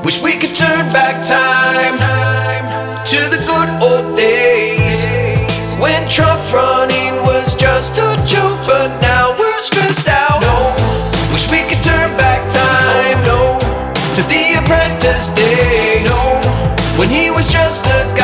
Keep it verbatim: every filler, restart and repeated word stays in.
Wish we could turn back time to the good old days when Trump running was just a joke, but now we're stressed out. No, wish we could turn back time. No, to the apprentice days. No, when he was just a guy.